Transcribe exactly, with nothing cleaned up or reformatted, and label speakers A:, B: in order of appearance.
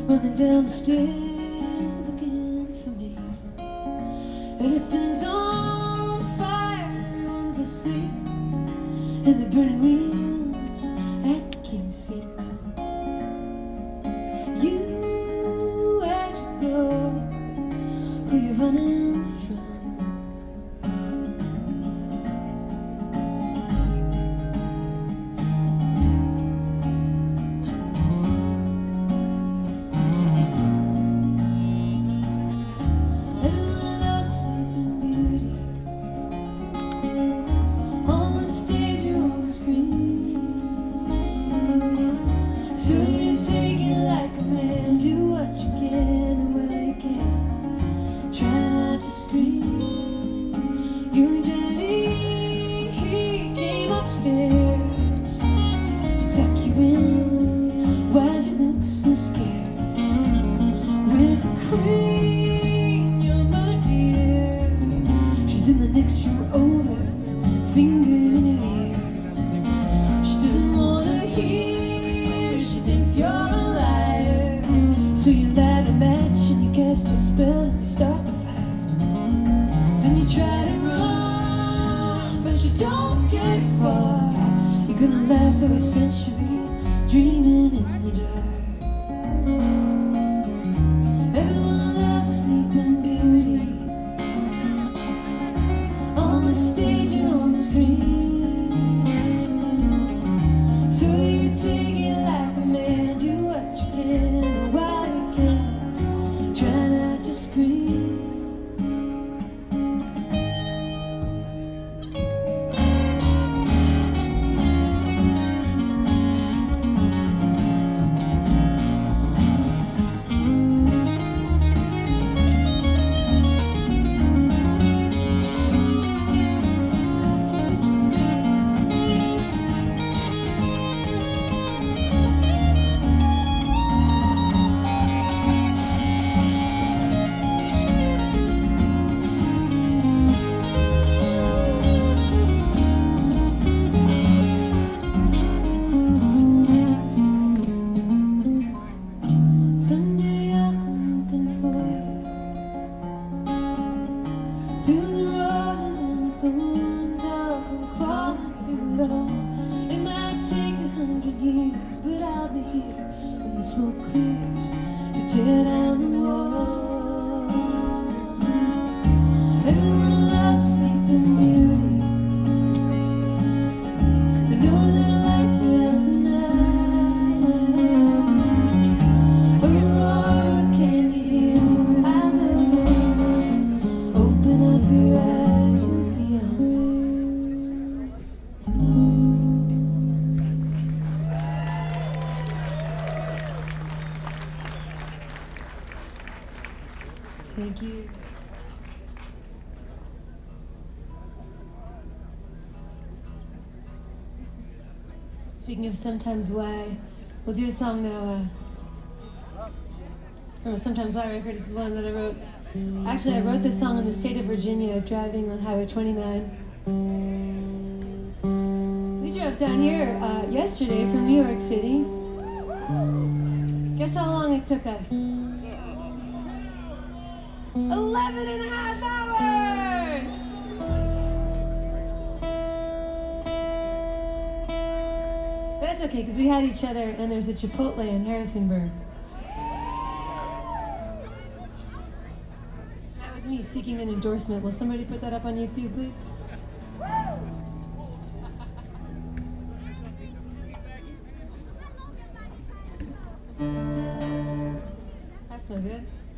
A: running down the stairs looking for me. Everything's on fire, everyone's asleep, and the burning wheels at the king's feet. You, where'd you go? Who you running from? Thank you. Speaking of Sometimes Why, we'll do a song now uh, from a Sometimes Why record. This is one that I wrote. Actually, I wrote this song in the state of Virginia, driving on Highway twenty-nine. We drove down here uh, yesterday from New York City. Guess how long it took us? Eleven and a half hours! That's okay, because we had each other, and there's a Chipotle in Harrisonburg. That was me seeking an endorsement. Will somebody put that up on YouTube, please? That's no good.